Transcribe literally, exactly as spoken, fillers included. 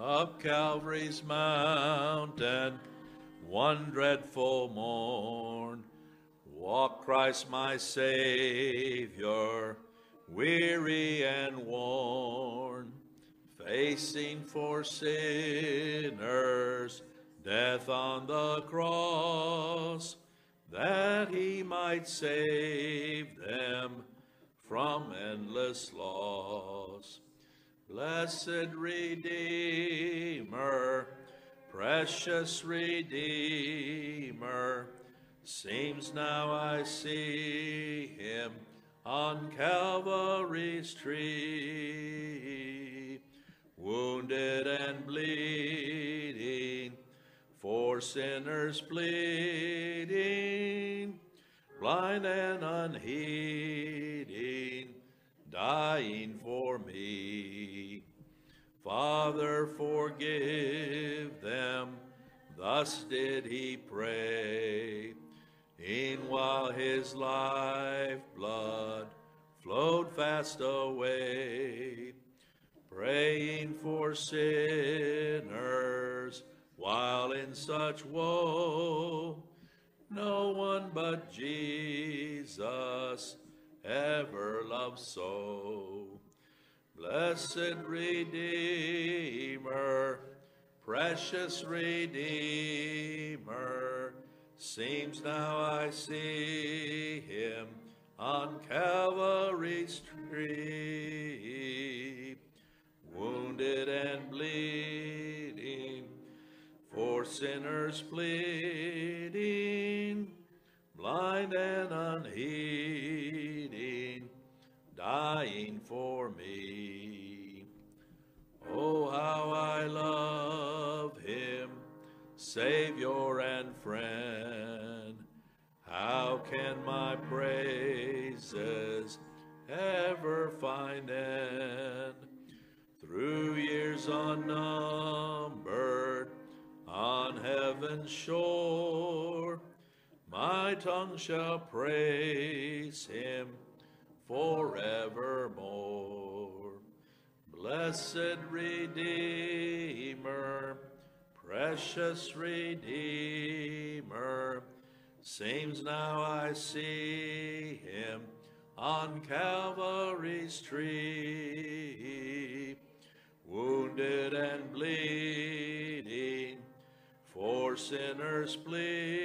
Up Calvary's mountain, one dreadful morn, walked Christ my Savior, weary and worn, facing for sinners death on the cross, that he might save them from endless loss. Blessed Redeemer, precious Redeemer, seems now I see him on Calvary's tree, wounded and bleeding, for sinners pleading, blind and unheeding, dying for me. Father, forgive them, thus did he pray, e'en while his life blood flowed fast away, praying for sinners while in such woe. No one but Jesus ever loved so. Blessed Redeemer, precious Redeemer, seems now I see him on Calvary's tree, wounded and bleeding, for sinners pleading, blind and unheeding, dying for me. Oh, how I love him, Savior and friend. How can my praises ever find end? Through years unnumbered, on heaven's shore, my tongue shall praise him forevermore. Blessed Redeemer, precious Redeemer, seems now I see him on Calvary's tree, wounded and bleeding, for sinners pleading,